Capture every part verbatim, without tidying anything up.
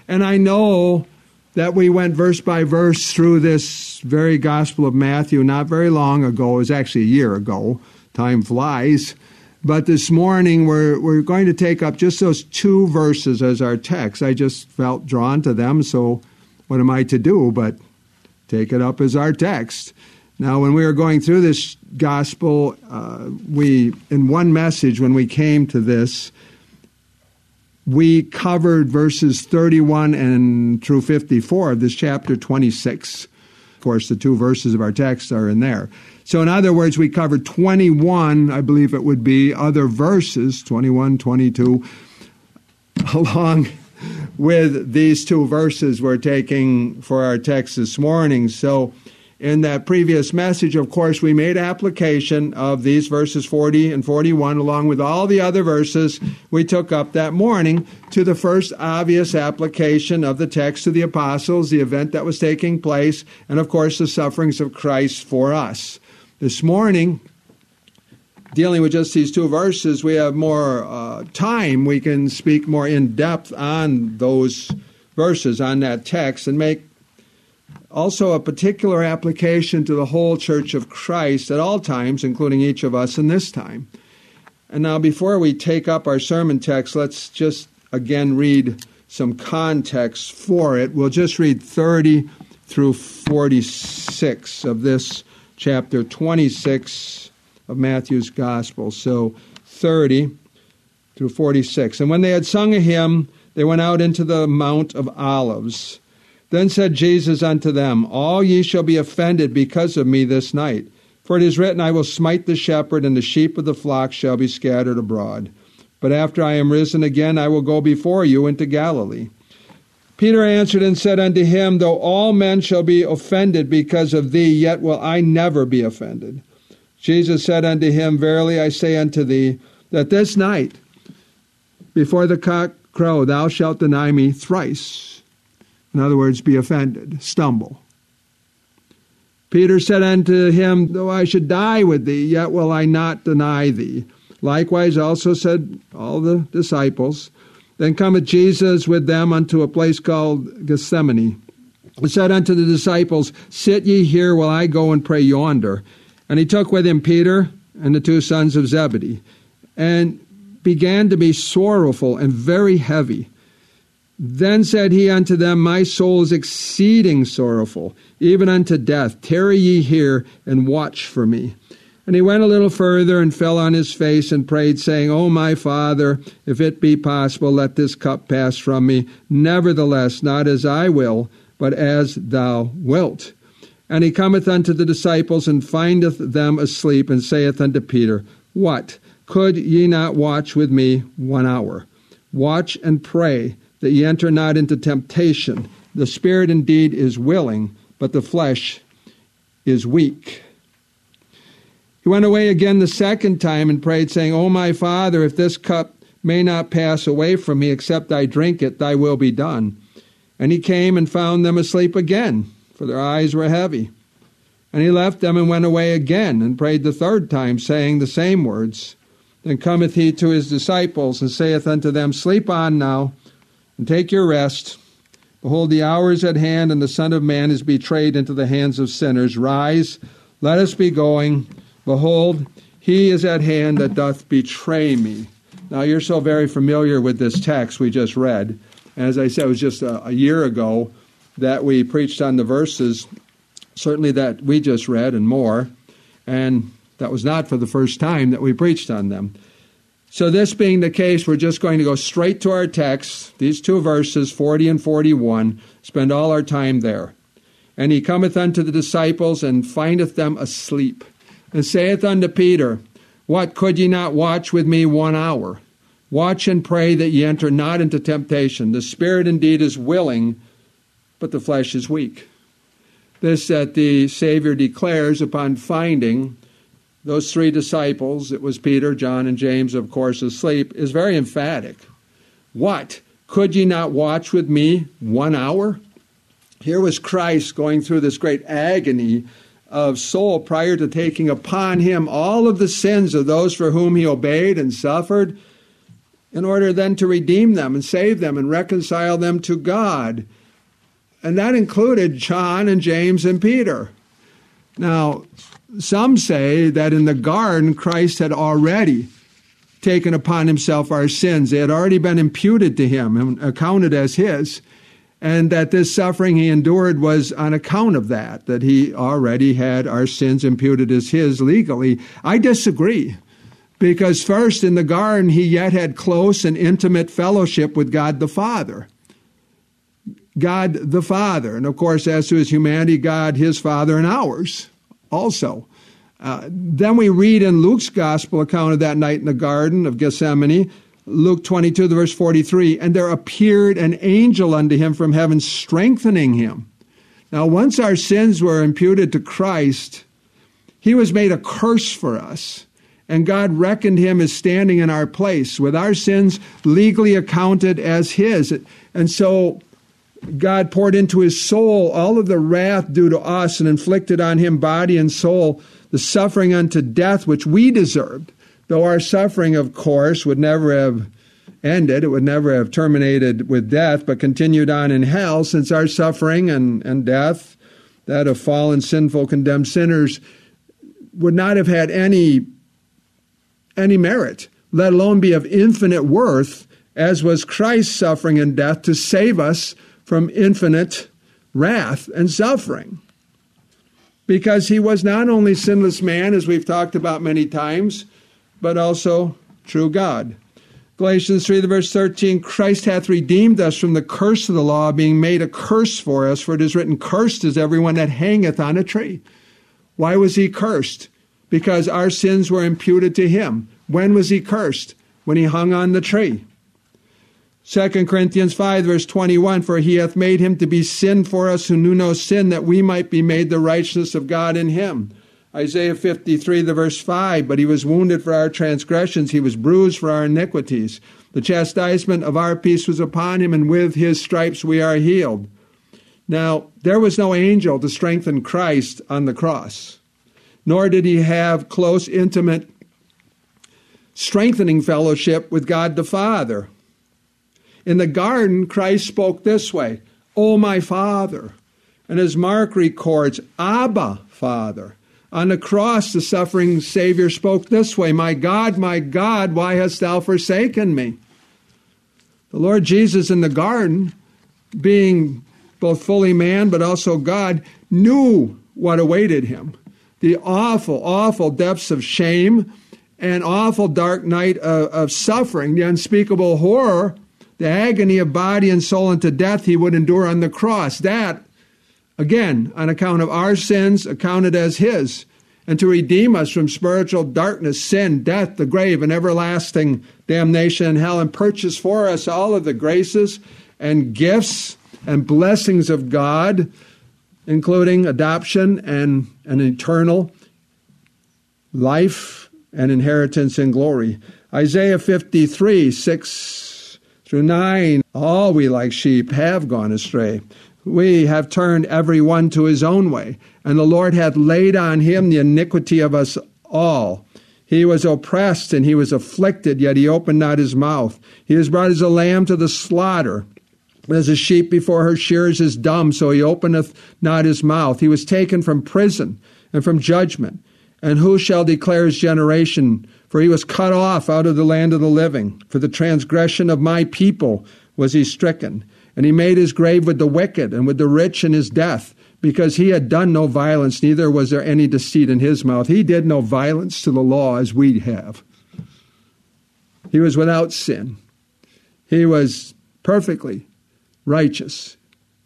And I know that we went verse by verse through this very Gospel of Matthew not very long ago. It was actually a year ago. Time flies. But this morning we're we're going to take up just those two verses as our text. I just felt drawn to them, so what am I to do but take it up as our text? Now, when we were going through this gospel, uh, we, in one message, when we came to this, we covered verses thirty-one and through fifty-four of this chapter twenty-six. Of course, the two verses of our text are in there. So in other words, we covered twenty-one, I believe it would be, other verses, twenty-one, twenty-two, along with these two verses we're taking for our text this morning. So in that previous message, of course, we made application of these verses forty and forty-one, along with all the other verses we took up that morning, to the first obvious application of the text to the apostles, the event that was taking place, and of course the sufferings of Christ for us. This morning, dealing with just these two verses, we have more uh, time. We can speak more in depth on those verses, on that text, and make also a particular application to the whole Church of Christ at all times, including each of us in this time. And now, before we take up our sermon text, let's just again read some context for it. We'll just read thirty through forty-six of this chapter twenty-six of Matthew's Gospel. So thirty through forty-six. And when they had sung a hymn, they went out into the Mount of Olives. Then said Jesus unto them, All ye shall be offended because of me this night. For it is written, I will smite the shepherd, and the sheep of the flock shall be scattered abroad. But after I am risen again, I will go before you into Galilee. Peter answered and said unto him, Though all men shall be offended because of thee, yet will I never be offended. Jesus said unto him, Verily I say unto thee, that this night, before the cock crow, thou shalt deny me thrice. In other words, be offended, stumble. Peter said unto him, Though I should die with thee, yet will I not deny thee. Likewise also said all the disciples. Then cometh Jesus with them unto a place called Gethsemane, and said unto the disciples, Sit ye here while I go and pray yonder. And he took with him Peter and the two sons of Zebedee, and began to be sorrowful and very heavy. Then said he unto them, My soul is exceeding sorrowful, even unto death. Tarry ye here, and watch for me. And he went a little further, and fell on his face, and prayed, saying, O my Father, if it be possible, let this cup pass from me. Nevertheless, not as I will, but as thou wilt. And he cometh unto the disciples, and findeth them asleep, and saith unto Peter, What? Could ye not watch with me one hour? Watch and pray, that ye enter not into temptation. The spirit indeed is willing, but the flesh is weak. He went away again the second time and prayed, saying, O my Father, if this cup may not pass away from me, except I drink it, thy will be done. And he came and found them asleep again, for their eyes were heavy. And he left them and went away again, and prayed the third time, saying the same words. Then cometh he to his disciples, and saith unto them, Sleep on now, and take your rest. Behold, the hour is at hand, and the Son of Man is betrayed into the hands of sinners. Rise, let us be going. Behold, he is at hand that doth betray me. Now, you're so very familiar with this text we just read. As I said, it was just a, a year ago that we preached on the verses, certainly that we just read and more. And that was not for the first time that we preached on them. So this being the case, we're just going to go straight to our text, these two verses, forty and forty-one, spend all our time there. And he cometh unto the disciples, and findeth them asleep, and saith unto Peter, What, could ye not watch with me one hour? Watch and pray that ye enter not into temptation. The spirit indeed is willing, but the flesh is weak. This that the Savior declares upon finding those three disciples, it was Peter, John, and James, of course, asleep, is very emphatic. What? Could ye not watch with me one hour? Here was Christ going through this great agony of soul prior to taking upon him all of the sins of those for whom he obeyed and suffered. in order then to redeem them and save them and reconcile them to God. And that included John and James and Peter. Now, some say that in the garden, Christ had already taken upon himself our sins. They had already been imputed to him and accounted as his, and that this suffering he endured was on account of that, that he already had our sins imputed as his legally. I disagree, because first in the garden, he yet had close and intimate fellowship with God the Father. God the Father. And of course, as to his humanity, God his Father and ours also. Uh, then we read in Luke's gospel account of that night in the Garden of Gethsemane, Luke twenty-two, the verse forty-three, and there appeared an angel unto him from heaven, strengthening him. Now, once our sins were imputed to Christ, he was made a curse for us, and God reckoned him as standing in our place, with our sins legally accounted as his. And so God poured into his soul all of the wrath due to us and inflicted on him body and soul the suffering unto death which we deserved, though our suffering, of course, would never have ended. It would never have terminated with death, but continued on in hell, since our suffering and, and death, that of fallen, sinful, condemned sinners, would not have had any, any merit, let alone be of infinite worth, as was Christ's suffering and death to save us from infinite wrath and suffering. Because he was not only sinless man, as we've talked about many times, but also true God. Galatians three, the verse thirteen, Christ hath redeemed us from the curse of the law, being made a curse for us, for it is written, cursed is everyone that hangeth on a tree. Why was he cursed? Because our sins were imputed to him. When was he cursed? When he hung on the tree. Second Corinthians five, verse twenty-one, for he hath made him to be sin for us who knew no sin, that we might be made the righteousness of God in him. Isaiah fifty-three, the verse five, but he was wounded for our transgressions, he was bruised for our iniquities. The chastisement of our peace was upon him, and with his stripes we are healed. Now, there was no angel to strengthen Christ on the cross, nor did he have close, intimate, strengthening fellowship with God the Father. In the garden, Christ spoke this way, O my Father. And as Mark records, Abba, Father. On the cross, the suffering Savior spoke this way, My God, my God, why hast thou forsaken me? The Lord Jesus in the garden, being both fully man but also God, knew what awaited him. The awful, awful depths of shame and awful dark night of, of suffering, the unspeakable horror, the agony of body and soul unto death he would endure on the cross. That, again, on account of our sins, accounted as his, and to redeem us from spiritual darkness, sin, death, the grave, and everlasting damnation and hell, and purchase for us all of the graces and gifts and blessings of God, including adoption and an eternal life and inheritance in glory. Isaiah fifty-three, six through nine, all we like sheep have gone astray. We have turned every one to his own way, and the Lord hath laid on him the iniquity of us all. He was oppressed and he was afflicted, yet he opened not his mouth. He is brought as a lamb to the slaughter. As a sheep before her shearers is dumb, so he openeth not his mouth. He was taken from prison and from judgment. And who shall declare his generation? For he was cut off out of the land of the living. For the transgression of my people was he stricken. And he made his grave with the wicked and with the rich in his death, because he had done no violence, neither was there any deceit in his mouth. He did no violence to the law as we have. He was without sin. He was perfectly righteous.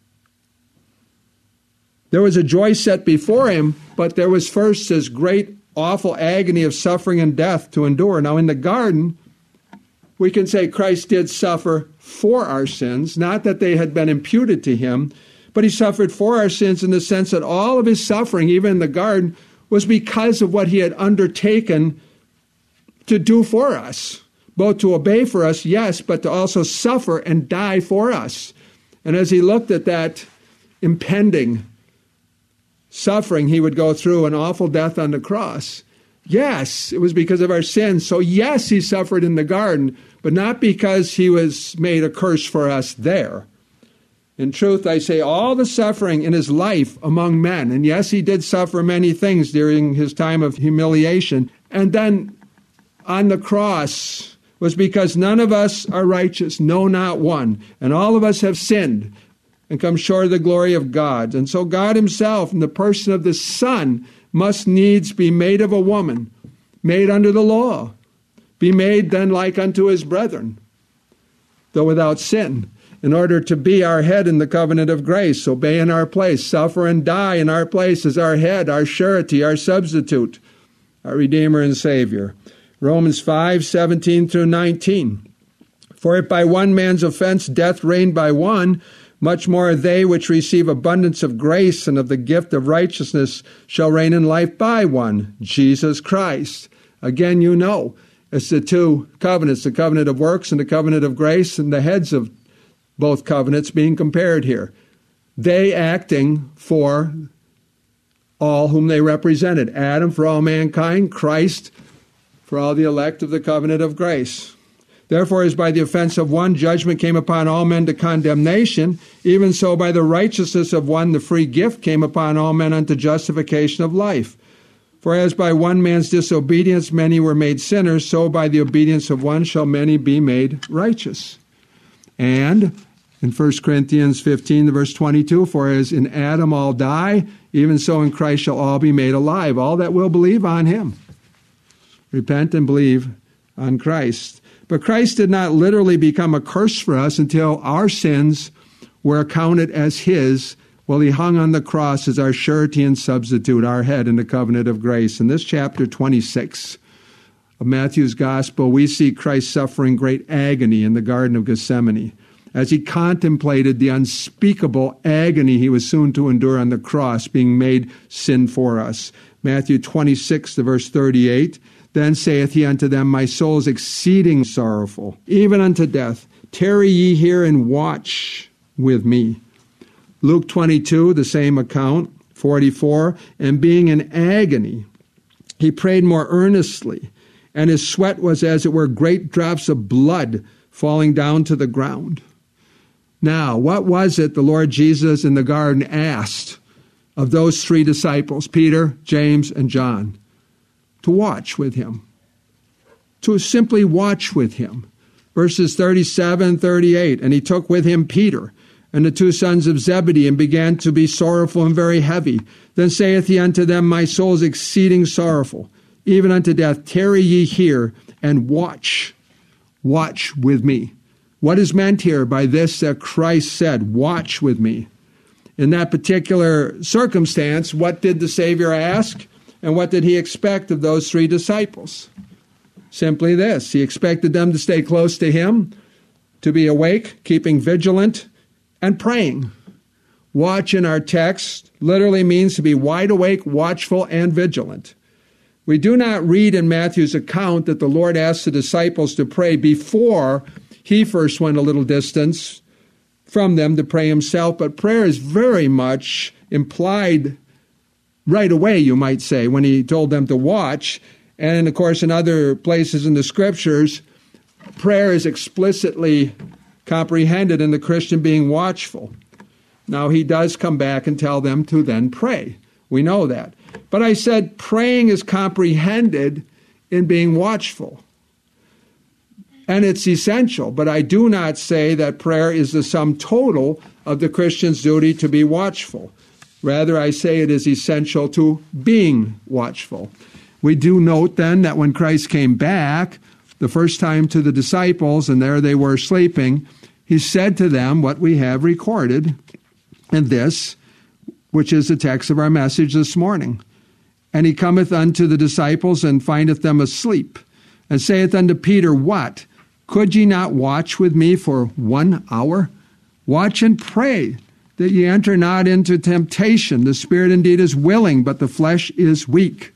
There was a joy set before him, but there was first this great, awful agony of suffering and death to endure. Now, in the garden, we can say Christ did suffer for our sins, not that they had been imputed to him, but he suffered for our sins in the sense that all of his suffering, even in the garden, was because of what he had undertaken to do for us, both to obey for us, yes, but to also suffer and die for us. And as he looked at that impending suffering he would go through, an awful death on the cross, Yes, it was because of our sins. So yes, he suffered in the garden, but not because he was made a curse for us there. In truth, I say all the suffering in his life among men, and yes, he did suffer many things during his time of humiliation, and then on the cross was because none of us are righteous, no, not one, and all of us have sinned and come short of the glory of God. And so God himself, in the person of the Son, must needs be made of a woman, made under the law, be made then like unto his brethren, though without sin, in order to be our head in the covenant of grace, obey in our place, suffer and die in our place as our head, our surety, our substitute, our Redeemer and Savior. Romans five, seventeen through nineteen. For if by one man's offense death reigned by one, much more they which receive abundance of grace and of the gift of righteousness shall reign in life by one, Jesus Christ. Again, you know, it's the two covenants, the covenant of works and the covenant of grace, and the heads of both covenants being compared here. They acting for all whom they represented. Adam for all mankind, Christ for all the elect of the covenant of grace. Therefore, as by the offense of one judgment came upon all men to condemnation, even so by the righteousness of one the free gift came upon all men unto justification of life. For as by one man's disobedience many were made sinners, so by the obedience of one shall many be made righteous. And in First Corinthians fifteen, verse twenty-two, for as in Adam all die, even so in Christ shall all be made alive, all that will believe on him. Repent and believe on Christ. But Christ did not literally become a curse for us until our sins were accounted as his, while he hung on the cross as our surety and substitute, our head in the covenant of grace. In this chapter twenty-six of Matthew's Gospel, we see Christ suffering great agony in the Garden of Gethsemane as he contemplated the unspeakable agony he was soon to endure on the cross, being made sin for us. Matthew twenty-six, the verse thirty-eight, then saith he unto them, my soul is exceeding sorrowful, even unto death. Tarry ye here and watch with me. Luke twenty-two, the same account, forty-four, and being in agony, he prayed more earnestly, and his sweat was as it were great drops of blood falling down to the ground. Now, what was it the Lord Jesus in the garden asked of those three disciples, Peter, James, and John? To watch with him. To simply watch with him. Verses thirty-seven, thirty-eight, and he took with him Peter and the two sons of Zebedee, and began to be sorrowful and very heavy. Then saith he unto them, my soul is exceeding sorrowful, even unto death. Tarry ye here and watch. Watch with me. What is meant here by this that Christ said, watch with me? In that particular circumstance, what did the Savior ask? And what did he expect of those three disciples? Simply this. He expected them to stay close to him, to be awake, keeping vigilant, and praying. Watch in our text literally means to be wide awake, watchful, and vigilant. We do not read in Matthew's account that the Lord asked the disciples to pray before he first went a little distance from them to pray himself, but prayer is very much implied right away, you might say, when he told them to watch. And of course, in other places in the Scriptures, prayer is explicitly comprehended in the Christian being watchful. Now, he does come back and tell them to then pray. We know that. But I said praying is comprehended in being watchful. And it's essential, but I do not say that prayer is the sum total of the Christian's duty to be watchful. Rather, I say it is essential to being watchful. We do note then that when Christ came back the first time to the disciples, and there they were sleeping, he said to them what we have recorded in this, which is the text of our message this morning. And he cometh unto the disciples and findeth them asleep, and saith unto Peter, what? Could ye not watch with me for one hour? Watch and pray, that ye enter not into temptation. The spirit indeed is willing, but the flesh is weak.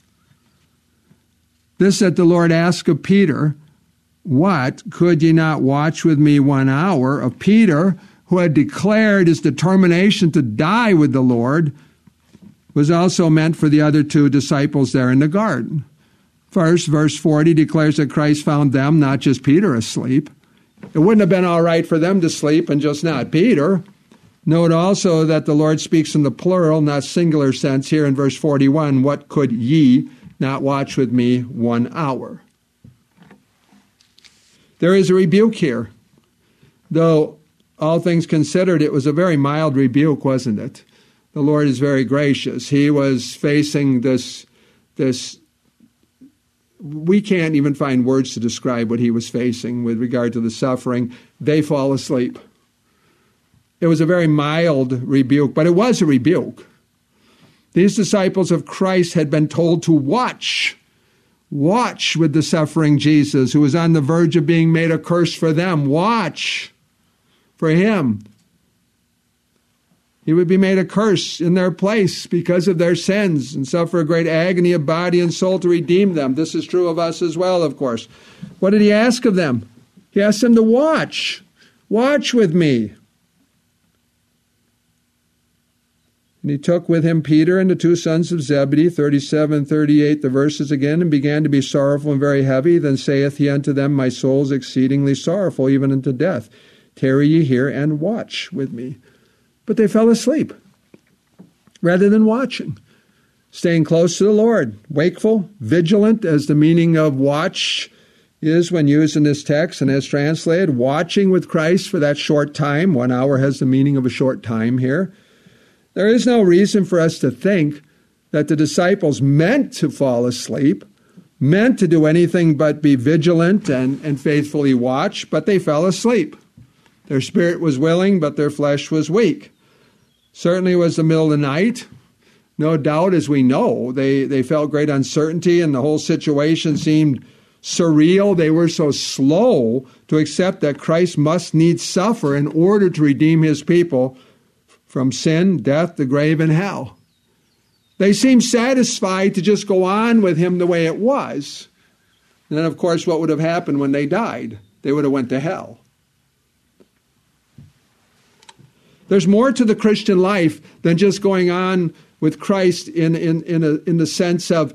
This that the Lord asked of Peter, what, could ye not watch with me one hour? Of Peter, who had declared his determination to die with the Lord, was also meant for the other two disciples there in the garden. First, verse forty declares that Christ found them, not just Peter, asleep. It wouldn't have been all right for them to sleep and just not Peter. Note also that the Lord speaks in the plural, not singular sense here in verse forty-one. What could ye not watch with me one hour? There is a rebuke here. Though all things considered, it was a very mild rebuke, wasn't it? The Lord is very gracious. He was facing this, this, we can't even find words to describe what he was facing with regard to the suffering. They fall asleep. It was a very mild rebuke, but it was a rebuke. These disciples of Christ had been told to watch, watch with the suffering Jesus, who was on the verge of being made a curse for them. Watch for him. He would be made a curse in their place because of their sins and suffer a great agony of body and soul to redeem them. This is true of us as well, of course. What did he ask of them? He asked them to watch. Watch with me. And he took with him Peter and the two sons of Zebedee, thirty-seven and thirty-eight, the verses again, and began to be sorrowful and very heavy. Then saith he unto them, My soul is exceedingly sorrowful, even unto death. Tarry ye here and watch with me. But they fell asleep rather than watching, staying close to the Lord, wakeful, vigilant, as the meaning of watch is when used in this text and as translated, watching with Christ for that short time. One hour has the meaning of a short time here. There is no reason for us to think that the disciples meant to fall asleep, meant to do anything but be vigilant and, and faithfully watch, but they fell asleep. Their spirit was willing, but their flesh was weak. Certainly it was the middle of the night. No doubt, as we know, they, they felt great uncertainty and the whole situation seemed surreal. They were so slow to accept that Christ must needs suffer in order to redeem his people from sin, death, the grave, and hell. They seemed satisfied to just go on with him the way it was. And then, of course, what would have happened when they died? They would have went to hell. There's more to the Christian life than just going on with Christ in, in, in, a, in the sense of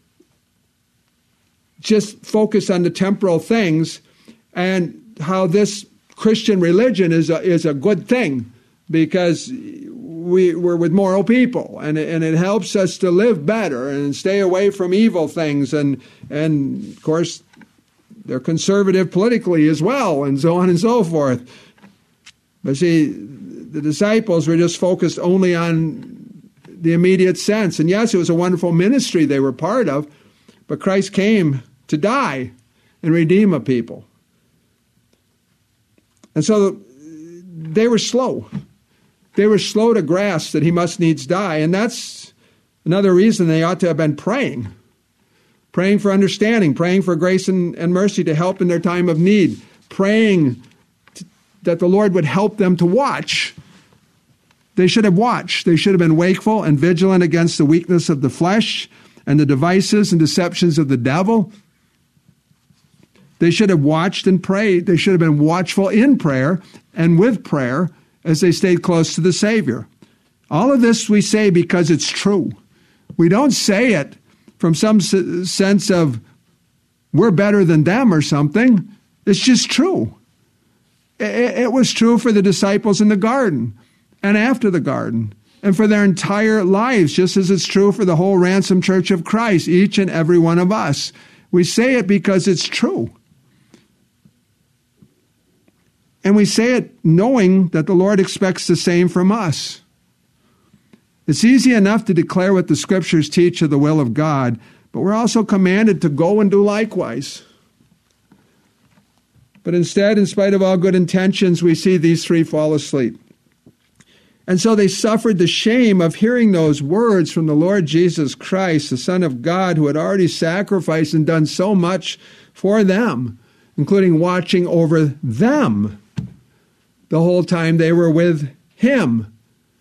just focus on the temporal things and how this Christian religion is a, is a good thing because we, we're with moral people and, and it helps us to live better and stay away from evil things. And, and of course, they're conservative politically as well and so on and so forth. But see, the disciples were just focused only on the immediate sense. And yes, it was a wonderful ministry they were part of, but Christ came to die and redeem a people. And so they were slow. They were slow to grasp that he must needs die. And that's another reason they ought to have been praying. Praying for understanding, praying for grace and, and mercy to help in their time of need, praying to, that the Lord would help them to watch. They should have watched. They should have been wakeful and vigilant against the weakness of the flesh and the devices and deceptions of the devil. They should have watched and prayed. They should have been watchful in prayer and with prayer as they stayed close to the Savior. All of this we say because it's true. We don't say it from some sense of we're better than them or something. It's just true. It was true for the disciples in the garden and after the garden and for their entire lives, just as it's true for the whole ransomed church of Christ, each and every one of us. We say it because it's true. And we say it knowing that the Lord expects the same from us. It's easy enough to declare what the Scriptures teach of the will of God, but we're also commanded to go and do likewise. But instead, in spite of all good intentions, we see these three fall asleep. And so they suffered the shame of hearing those words from the Lord Jesus Christ, the Son of God, who had already sacrificed and done so much for them, including watching over them the whole time they were with him.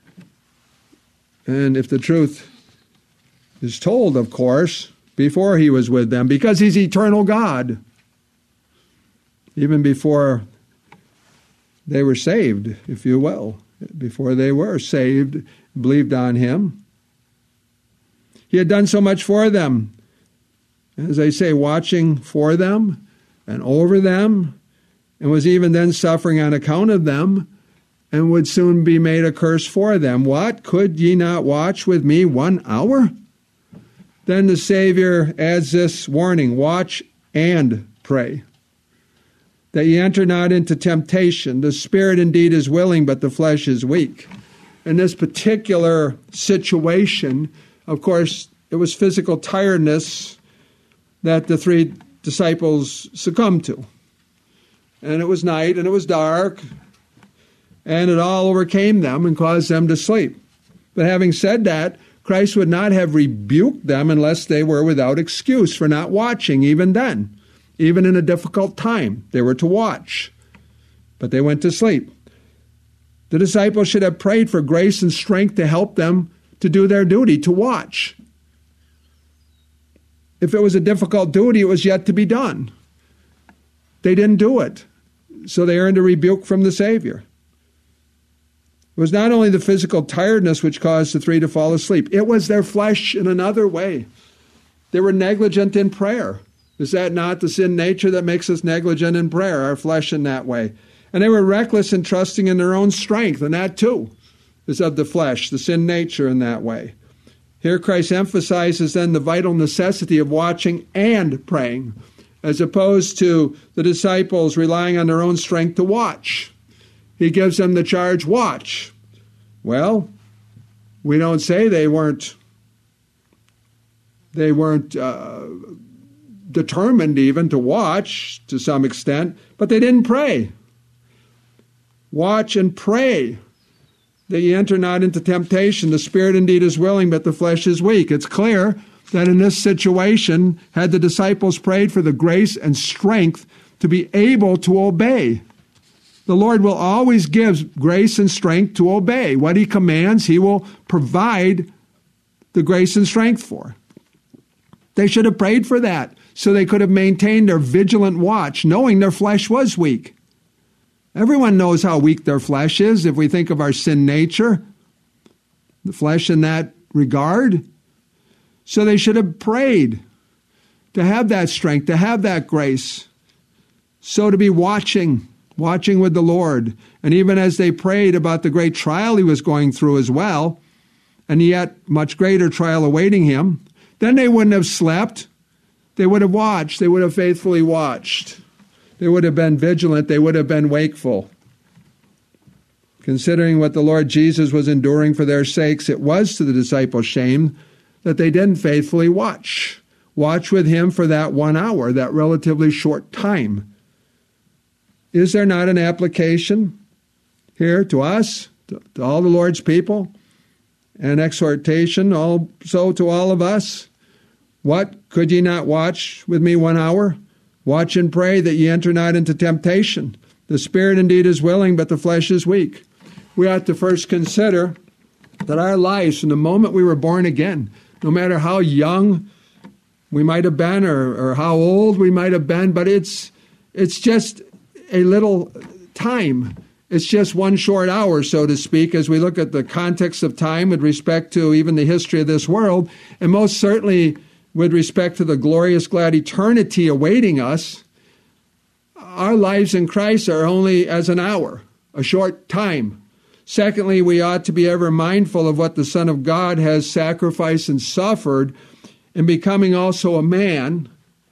And if the truth is told, of course, before he was with them, because he's eternal God, even before they were saved, if you will, before they were saved, believed on him. He had done so much for them. as I say, watching for them and over them, and was even then suffering on account of them, and would soon be made a curse for them. What? Could ye not watch with me one hour? Then the Savior adds this warning, watch and pray, that ye enter not into temptation. The spirit indeed is willing, but the flesh is weak. In this particular situation, of course, it was physical tiredness that the three disciples succumbed to. And it was night, and it was dark, and it all overcame them and caused them to sleep. But having said that, Christ would not have rebuked them unless they were without excuse for not watching even then. Even in a difficult time, they were to watch. But they went to sleep. The disciples should have prayed for grace and strength to help them to do their duty, to watch. If it was a difficult duty, it was yet to be done. They didn't do it, so they earned a rebuke from the Savior. It was not only the physical tiredness which caused the three to fall asleep, it was their flesh in another way. They were negligent in prayer. Is that not the sin nature that makes us negligent in prayer, our flesh in that way? And they were reckless in trusting in their own strength, and that too is of the flesh, the sin nature in that way. Here Christ emphasizes then the vital necessity of watching and praying, as opposed to the disciples relying on their own strength to watch. He gives them the charge, watch. Well, we don't say they weren't, they weren't uh, determined even to watch to some extent, but they didn't pray. Watch and pray that ye enter not into temptation. The spirit indeed is willing, but the flesh is weak. It's clear that in this situation, had the disciples prayed for the grace and strength to be able to obey. The Lord will always give grace and strength to obey. What he commands, he will provide the grace and strength for. They should have prayed for that, so they could have maintained their vigilant watch, knowing their flesh was weak. Everyone knows how weak their flesh is if we think of our sin nature, the flesh in that regard. So they should have prayed to have that strength, to have that grace. So to be watching, watching with the Lord. And even as they prayed about the great trial he was going through as well, and yet much greater trial awaiting him, then they wouldn't have slept. They would have watched. They would have faithfully watched. They would have been vigilant. They would have been wakeful. Considering what the Lord Jesus was enduring for their sakes, it was to the disciples' shame that they didn't faithfully watch. Watch with him for that one hour, that relatively short time. Is there not an application here to us, to, to all the Lord's people, and exhortation also to all of us? What? Could ye not watch with me one hour? Watch and pray that ye enter not into temptation. The spirit indeed is willing, but the flesh is weak. We ought to first consider that our lives, from the moment we were born again, no matter how young we might have been or, or how old we might have been, but it's it's just a little time. It's just one short hour, so to speak, as we look at the context of time with respect to even the history of this world, and most certainly with respect to the glorious, glad eternity awaiting us. Our lives in Christ are only as an hour, a short time. Secondly, we ought to be ever mindful of what the Son of God has sacrificed and suffered in becoming also a man,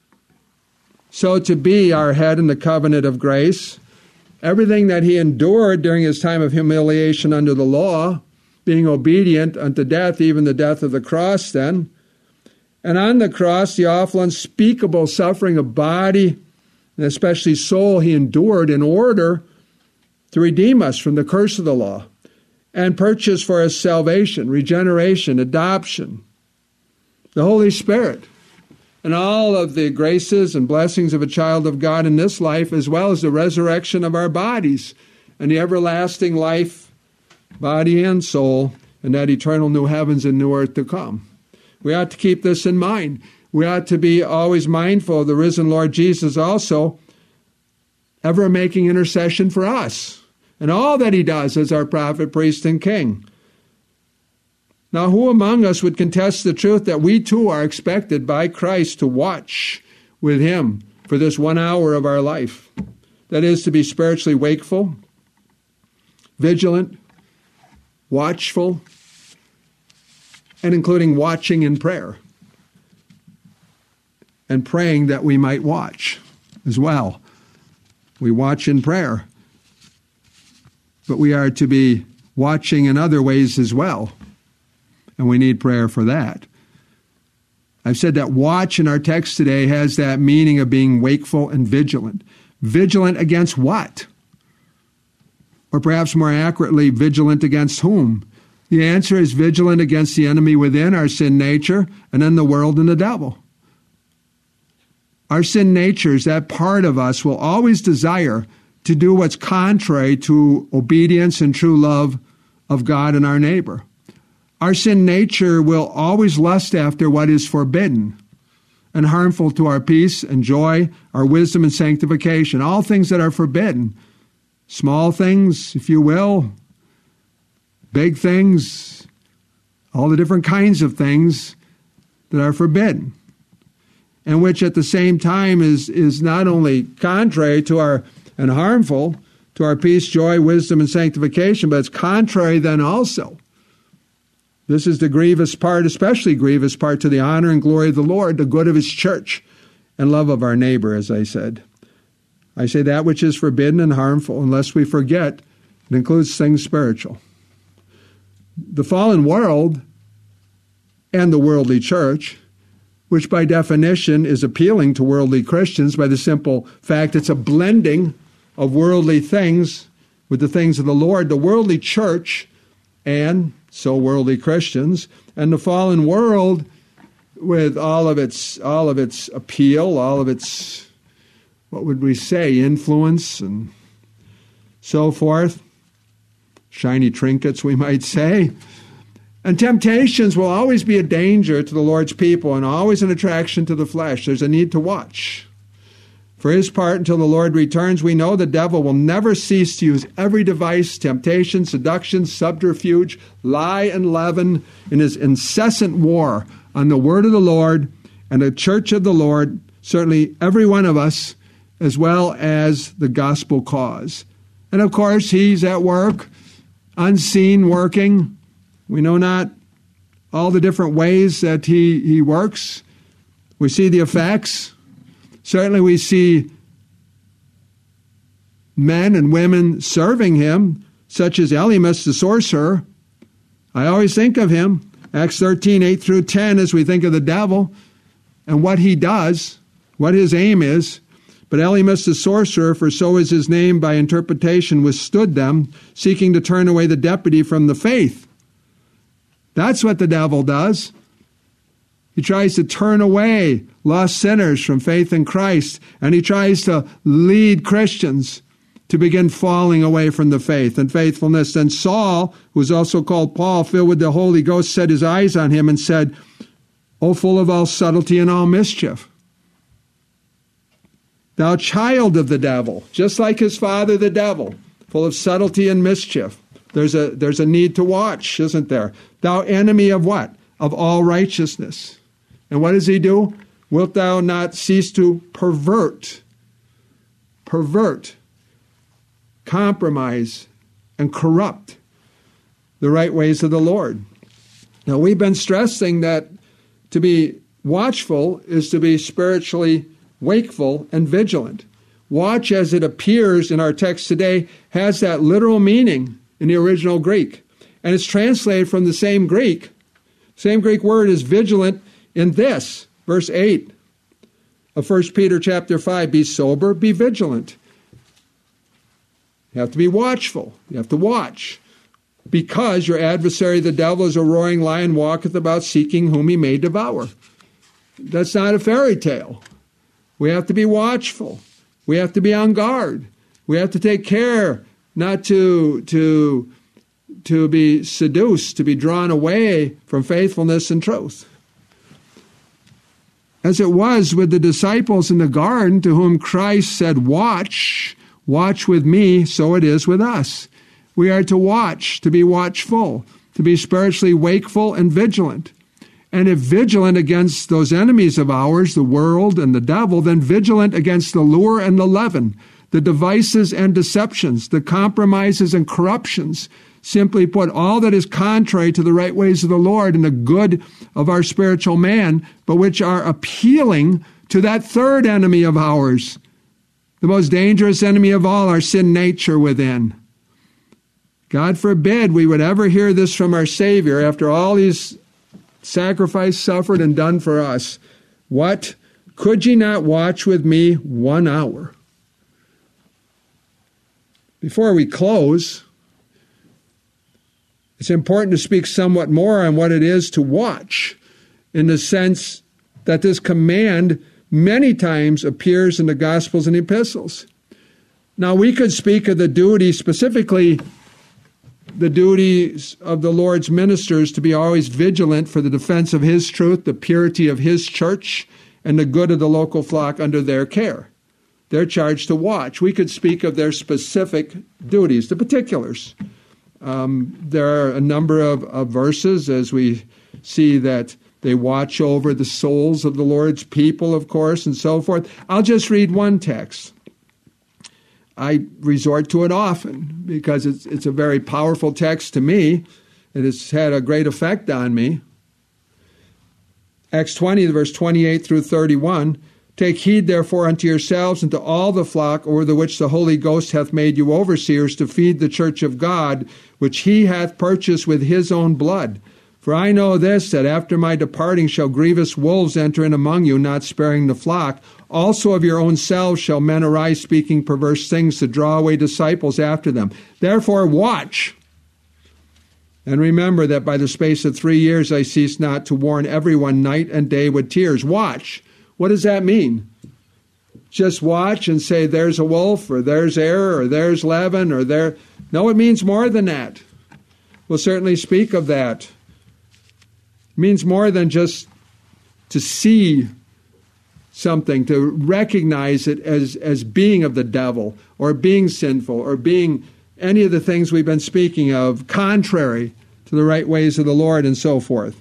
so to be our head in the covenant of grace. Everything that he endured during his time of humiliation under the law, being obedient unto death, even the death of the cross then. And on the cross, the awful, unspeakable suffering of body, and especially soul, he endured in order to redeem us from the curse of the law and purchase for us salvation, regeneration, adoption, the Holy Spirit, and all of the graces and blessings of a child of God in this life, as well as the resurrection of our bodies and the everlasting life, body and soul, and that eternal new heavens and new earth to come. We ought to keep this in mind. We ought to be always mindful of the risen Lord Jesus also ever making intercession for us and all that he does as our prophet, priest, and king. Now, who among us would contest the truth that we too are expected by Christ to watch with him for this one hour of our life? That is, to be spiritually wakeful, vigilant, watchful, and including watching in prayer. And praying that we might watch as well. We watch in prayer. But we are to be watching in other ways as well. And we need prayer for that. I've said that watch in our text today has that meaning of being wakeful and vigilant. Vigilant against what? Or perhaps more accurately, vigilant against whom? The answer is vigilant against the enemy within, our sin nature, and then the world and the devil. Our sin natures, that part of us, will always desire to do what's contrary to obedience and true love of God and our neighbor. Our sin nature will always lust after what is forbidden and harmful to our peace and joy, our wisdom and sanctification, all things that are forbidden. Small things, if you will, big things, all the different kinds of things that are forbidden. And which at the same time is, is not only contrary to our, and harmful to our peace, joy, wisdom, and sanctification, but it's contrary then also. This is the grievous part, especially grievous part, to the honor and glory of the Lord, the good of his church, and love of our neighbor, as I said. I say that which is forbidden and harmful, unless we forget, it includes things spiritual. The fallen world and the worldly church, which by definition is appealing to worldly Christians by the simple fact it's a blending of worldly things with the things of the Lord. The worldly church, and so worldly Christians, and the fallen world with all of its all of its appeal, all of its, what would we say, influence and so forth, shiny trinkets we might say. And temptations will always be a danger to the Lord's people and always an attraction to the flesh. There's a need to watch. For his part, until the Lord returns, we know the devil will never cease to use every device, temptation, seduction, subterfuge, lie, and leaven in his incessant war on the word of the Lord and the church of the Lord, certainly every one of us, as well as the gospel cause. And of course, he's at work, unseen working. We know not all the different ways that he, he works. We see the effects. Certainly we see men and women serving him, such as Elymas the sorcerer. I always think of him, Acts thirteen, eight through ten, as we think of the devil and what he does, what his aim is. But Elymas the sorcerer, for so is his name by interpretation, withstood them, seeking to turn away the deputy from the faith. That's what the devil does. He tries to turn away lost sinners from faith in Christ, and he tries to lead Christians to begin falling away from the faith and faithfulness. And Saul, who was also called Paul, filled with the Holy Ghost, set his eyes on him and said, "O full of all subtlety and all mischief, thou child of the devil," just like his father the devil, full of subtlety and mischief. There's a, there's a need to watch, isn't there? "Thou enemy of what? Of all righteousness." And what does he do? "Wilt thou not cease to pervert, pervert, compromise, and corrupt the right ways of the Lord?" Now, we've been stressing that to be watchful is to be spiritually wakeful and vigilant. Watch, as it appears in our text today, has that literal meaning in the original Greek. And it's translated from the same Greek. Same Greek word is vigilant in this, verse eight of First Peter chapter five, "Be sober, be vigilant." You have to be watchful. You have to watch. "Because your adversary, the devil, is a roaring lion, walketh about seeking whom he may devour." That's not a fairy tale. We have to be watchful. We have to be on guard. We have to take care not to, to, to be seduced, to be drawn away from faithfulness and truth. As it was with the disciples in the garden, to whom Christ said, "Watch, watch with me," so it is with us. We are to watch, to be watchful, to be spiritually wakeful and vigilant. And if vigilant against those enemies of ours, the world and the devil, then vigilant against the lure and the leaven, the devices and deceptions, the compromises and corruptions. Simply put, all that is contrary to the right ways of the Lord and the good of our spiritual man, but which are appealing to that third enemy of ours, the most dangerous enemy of all, our sin nature within. God forbid we would ever hear this from our Savior after all these sacrifice suffered and done for us. What? Could ye not watch with me one hour? Before we close, it's important to speak somewhat more on what it is to watch, in the sense that this command many times appears in the Gospels and Epistles. Now, we could speak of the duty, specifically the duties of the Lord's ministers, to be always vigilant for the defense of His truth, the purity of His church, and the good of the local flock under their care. They're charged to watch. We could speak of their specific duties, the particulars. Um, there are a number of, of verses as we see that they watch over the souls of the Lord's people, of course, and so forth. I'll just read one text. I resort to it often because it's, it's a very powerful text to me. It has had a great effect on me. Acts twenty, verse twenty-eight through thirty-one. Take heed, therefore, unto yourselves and to all the flock over the which the Holy Ghost hath made you overseers, to feed the church of God, which He hath purchased with His own blood. For I know this, that after my departing shall grievous wolves enter in among you, not sparing the flock. Also of your own selves shall men arise speaking perverse things to draw away disciples after them. Therefore watch. And remember that by the space of three years I cease not to warn everyone night and day with tears. Watch. What does that mean? Just watch and say there's a wolf, or there's error, or there's leaven, or there... No, it means more than that. We'll certainly speak of that. It means more than just to see something, to recognize it as, as being of the devil, or being sinful, or being any of the things we've been speaking of, contrary to the right ways of the Lord, and so forth.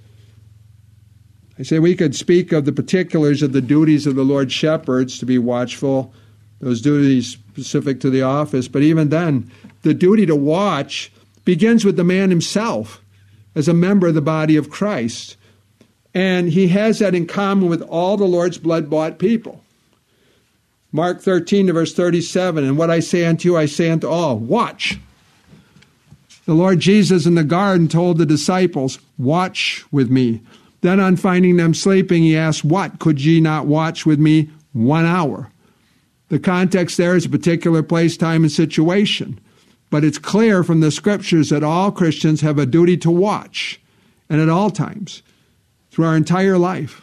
I say we could speak of the particulars of the duties of the Lord's shepherds, to be watchful, those duties specific to the office. But even then, the duty to watch begins with the man himself as a member of the body of Christ. And he has that in common with all the Lord's blood-bought people. Mark thirteen, verse thirty-seven, and what I say unto you, I say unto all, watch. The Lord Jesus in the garden told the disciples, watch with me. Then on finding them sleeping, he asked, what? Could ye not watch with me one hour? The context there is a particular place, time, and situation. But it's clear from the Scriptures that all Christians have a duty to watch, and at all times, through our entire life.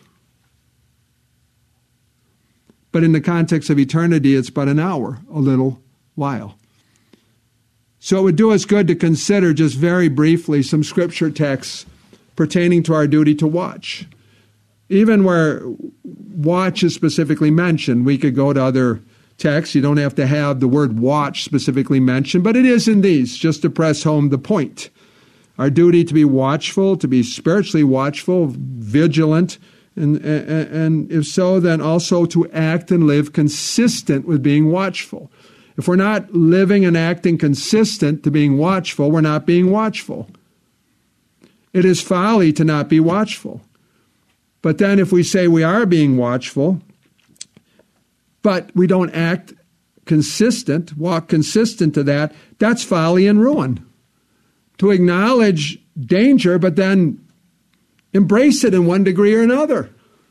But in the context of eternity, it's but an hour, a little while. So it would do us good to consider just very briefly some Scripture texts pertaining to our duty to watch. Even where watch is specifically mentioned, we could go to other texts. You don't have to have the word watch specifically mentioned, but it is in these, just to press home the point. Our duty to be watchful, to be spiritually watchful, vigilant, and, and, and if so, then also to act and live consistent with being watchful. If we're not living and acting consistent to being watchful, we're not being watchful. It is folly to not be watchful. But then if we say we are being watchful, but we don't act consistent, walk consistent to that, that's folly and ruin. To acknowledge danger, but then embrace it in one degree or another.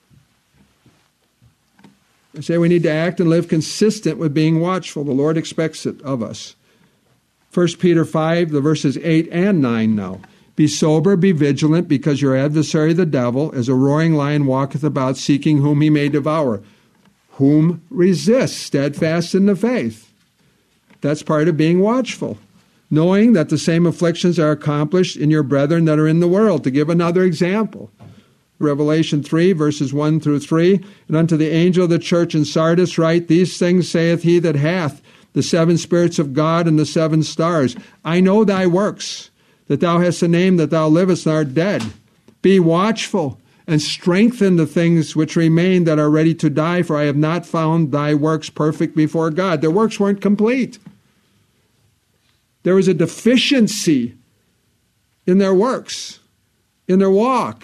I say we need to act and live consistent with being watchful. The Lord expects it of us. First Peter five, the verses eight and nine now. Be sober, be vigilant, because your adversary the devil, as a roaring lion, walketh about, seeking whom he may devour. Whom resist, steadfast in the faith. That's part of being watchful. Knowing that the same afflictions are accomplished in your brethren that are in the world. To give another example. Revelation three, verses one through three. And unto the angel of the church in Sardis write, these things saith he that hath the seven spirits of God and the seven stars. I know thy works, that thou hast a name, that thou livest and art dead. Be watchful and strengthen the things which remain that are ready to die, for I have not found thy works perfect before God. Their works weren't complete. There was a deficiency in their works, in their walk,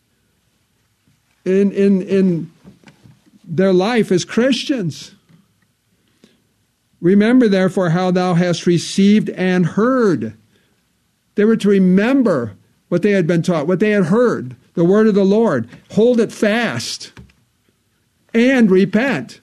in, in, in their life as Christians. Remember, therefore, how thou hast received and heard. They were to remember what they had been taught, what they had heard, the word of the Lord. Hold it fast and repent.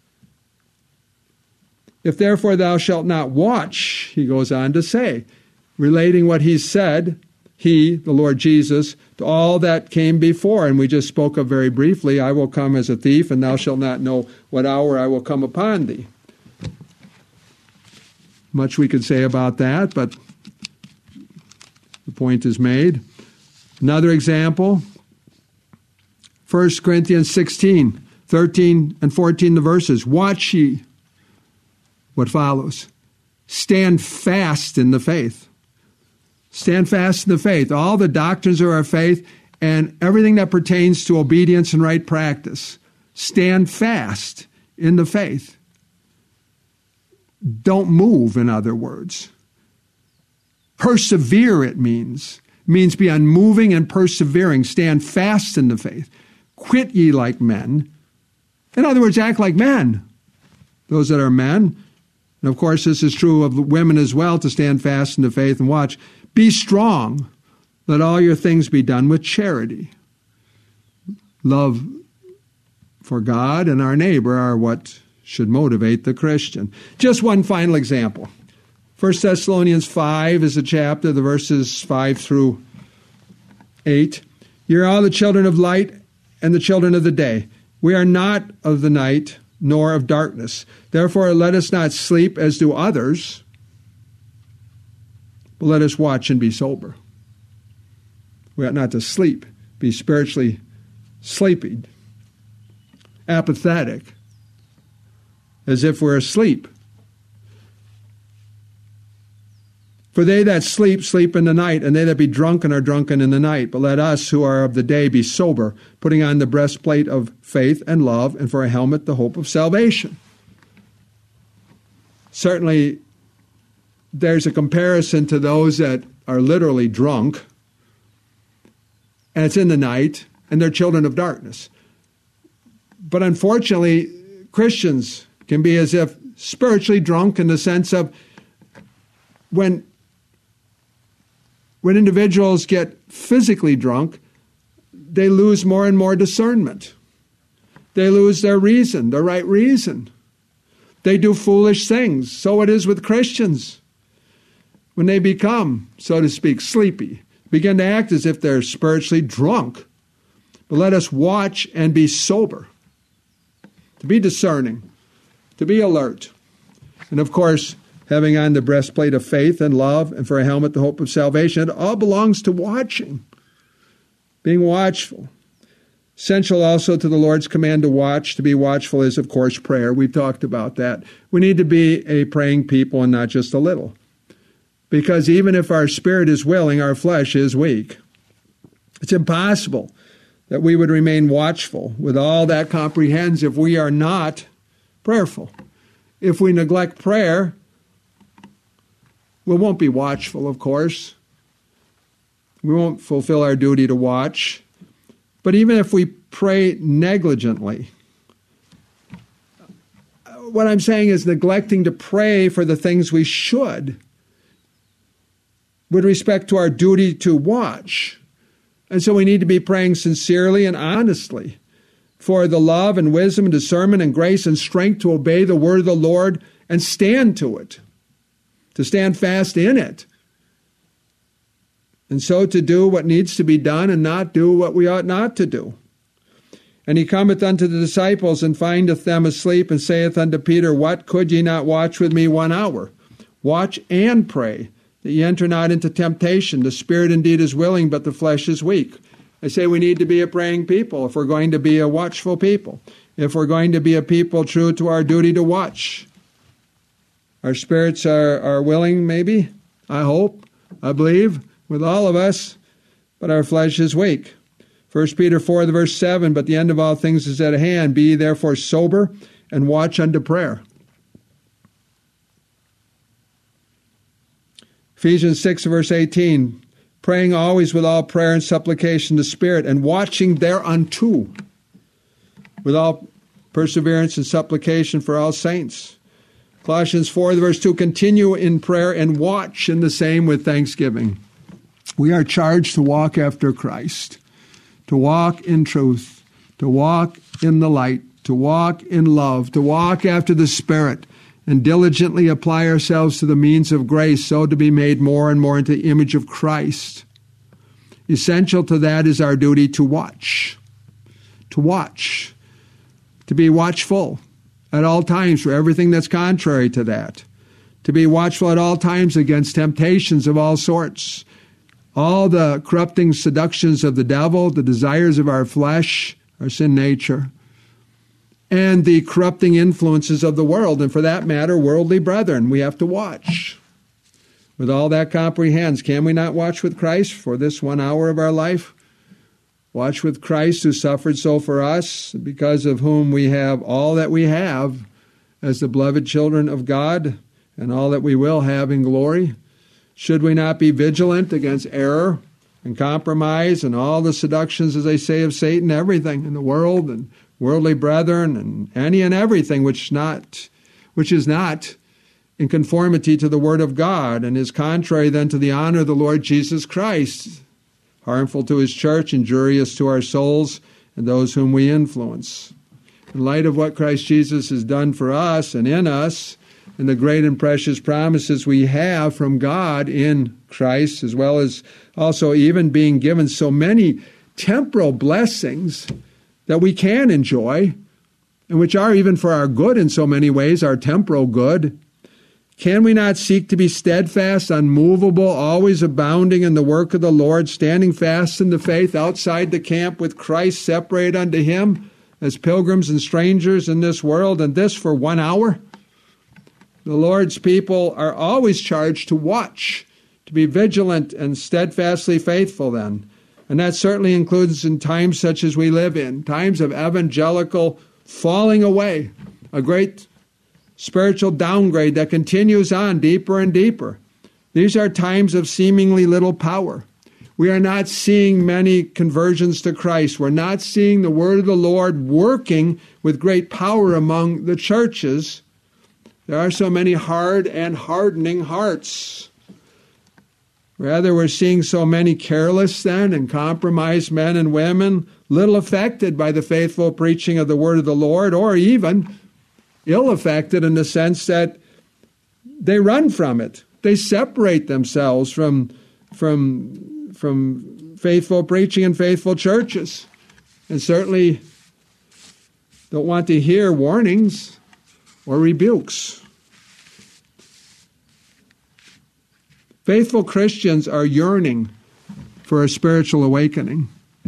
If therefore thou shalt not watch, he goes on to say, relating what he said, he, the Lord Jesus, to all that came before. And we just spoke of very briefly, I will come as a thief, and thou shalt not know what hour I will come upon thee. Much we could say about that, but the point is made. Another example, First Corinthians sixteen, thirteen and fourteen, the verses. Watch ye what follows. Stand fast in the faith. Stand fast in the faith. All the doctrines of our faith and everything that pertains to obedience and right practice. Stand fast in the faith. Don't move, in other words. Persevere, it means. It means be unmoving and persevering. Stand fast in the faith. Quit ye like men. In other words, act like men. Those that are men. And of course, this is true of women as well, to stand fast in the faith and watch. Be strong. Let all your things be done with charity. Love for God and our neighbor are what should motivate the Christian. Just one final example. First Thessalonians five is a chapter, the verses five through eight. You are all the children of light and the children of the day. We are not of the night, nor of darkness. Therefore, let us not sleep as do others, but let us watch and be sober. We ought not to sleep, be spiritually sleepy, apathetic, as if we're asleep. For they that sleep, sleep in the night, and they that be drunken are drunken in the night. But let us who are of the day be sober, putting on the breastplate of faith and love, and for a helmet the hope of salvation. Certainly, there's a comparison to those that are literally drunk, and it's in the night, and they're children of darkness. But unfortunately, Christians can be as if spiritually drunk in the sense of when When individuals get physically drunk, they lose more and more discernment. They lose their reason, the right reason. They do foolish things. So it is with Christians. When they become, so to speak, sleepy, begin to act as if they're spiritually drunk. But let us watch and be sober, to be discerning, to be alert. And of course, having on the breastplate of faith and love, and for a helmet the hope of salvation. It all belongs to watching, being watchful. Essential also to the Lord's command to watch, to be watchful, is, of course, prayer. We've talked about that. We need to be a praying people and not just a little. Because even if our spirit is willing, our flesh is weak. It's impossible that we would remain watchful with all that comprehends if we are not prayerful. If we neglect prayer, we won't be watchful, of course. We won't fulfill our duty to watch. But even if we pray negligently, what I'm saying is neglecting to pray for the things we should with respect to our duty to watch. And so we need to be praying sincerely and honestly for the love and wisdom and discernment and grace and strength to obey the word of the Lord and stand to it, to stand fast in it. And so to do what needs to be done and not do what we ought not to do. And he cometh unto the disciples and findeth them asleep and saith unto Peter, What, could ye not watch with me one hour? Watch and pray, that ye enter not into temptation. The spirit indeed is willing, but the flesh is weak. I say we need to be a praying people if we're going to be a watchful people, if we're going to be a people true to our duty to watch. Our spirits are, are willing, maybe, I hope, I believe, with all of us, but our flesh is weak. First Peter four, the verse seven, but the end of all things is at hand. Be ye therefore sober and watch unto prayer. Ephesians six, verse eighteen, praying always with all prayer and supplication to the Spirit, and watching thereunto with all perseverance and supplication for all saints. Colossians four, verse two, continue in prayer and watch in the same with thanksgiving. We are charged to walk after Christ, to walk in truth, to walk in the light, to walk in love, to walk after the Spirit, and diligently apply ourselves to the means of grace, so to be made more and more into the image of Christ. Essential to that is our duty to watch, to watch, to be watchful at all times for everything that's contrary to that, to be watchful at all times against temptations of all sorts, all the corrupting seductions of the devil, the desires of our flesh, our sin nature, and the corrupting influences of the world, and for that matter, worldly brethren. We have to watch. With all that comprehends, can we not watch with Christ for this one hour of our life? Watch with Christ who suffered so for us, because of whom we have all that we have as the beloved children of God, and all that we will have in glory. Should we not be vigilant against error and compromise and all the seductions, as they say, of Satan, everything in the world, and worldly brethren, and any and everything which not, which is not in conformity to the Word of God, and is contrary then to the honor of the Lord Jesus Christ, harmful to His church, injurious to our souls and those whom we influence. In light of what Christ Jesus has done for us and in us, and the great and precious promises we have from God in Christ, as well as also even being given so many temporal blessings that we can enjoy, and which are even for our good in so many ways, our temporal good, can we not seek to be steadfast, unmovable, always abounding in the work of the Lord, standing fast in the faith outside the camp with Christ separate unto Him as pilgrims and strangers in this world, and this for one hour? The Lord's people are always charged to watch, to be vigilant and steadfastly faithful then. And that certainly includes in times such as we live in, times of evangelical falling away, a great spiritual downgrade that continues on deeper and deeper. These are times of seemingly little power. We are not seeing many conversions to Christ. We're not seeing the word of the Lord working with great power among the churches. There are so many hard and hardening hearts. Rather, we're seeing so many careless then and compromised men and women, little affected by the faithful preaching of the word of the Lord, or even ill affected in the sense that they run from it. They separate themselves from, from, from faithful preaching and faithful churches, and certainly don't want to hear warnings or rebukes. Faithful Christians are yearning for a spiritual awakening.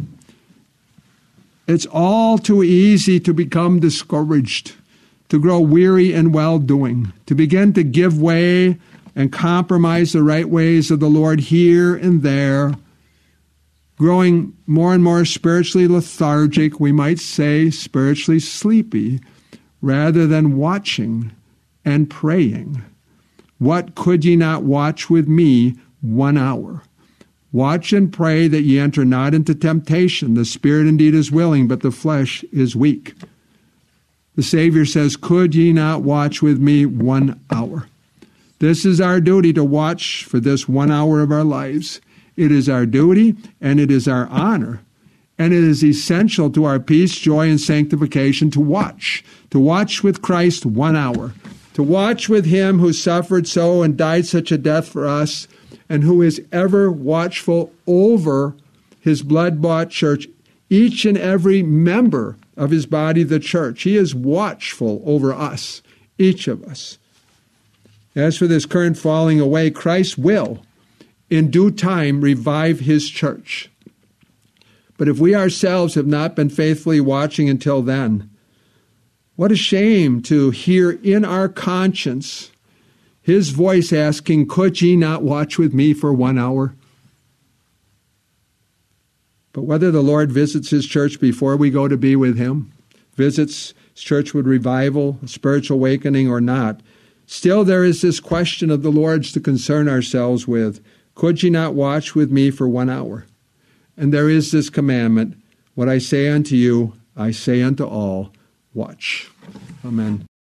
It's all too easy to become discouraged, to grow weary in well-doing, to begin to give way and compromise the right ways of the Lord here and there, growing more and more spiritually lethargic, we might say spiritually sleepy, rather than watching and praying. What could ye not watch with me one hour? Watch and pray that ye enter not into temptation. The spirit indeed is willing, but the flesh is weak. The Savior says, could ye not watch with me one hour? This is our duty, to watch for this one hour of our lives. It is our duty and it is our honor. And it is essential to our peace, joy, and sanctification to watch. To watch with Christ one hour. To watch with Him who suffered so and died such a death for us, and who is ever watchful over His blood-bought church, each and every member of His body, the church. He is watchful over us, each of us. As for this current falling away, Christ will, in due time, revive His church. But if we ourselves have not been faithfully watching until then, what a shame to hear in our conscience His voice asking, could ye not watch with me for one hour? But whether the Lord visits his church before we go to be with him, visits his church with revival, spiritual awakening or not, still there is this question of the Lord's to concern ourselves with. Could ye not watch with me for one hour? And there is this commandment, what I say unto you, I say unto all, watch. Amen.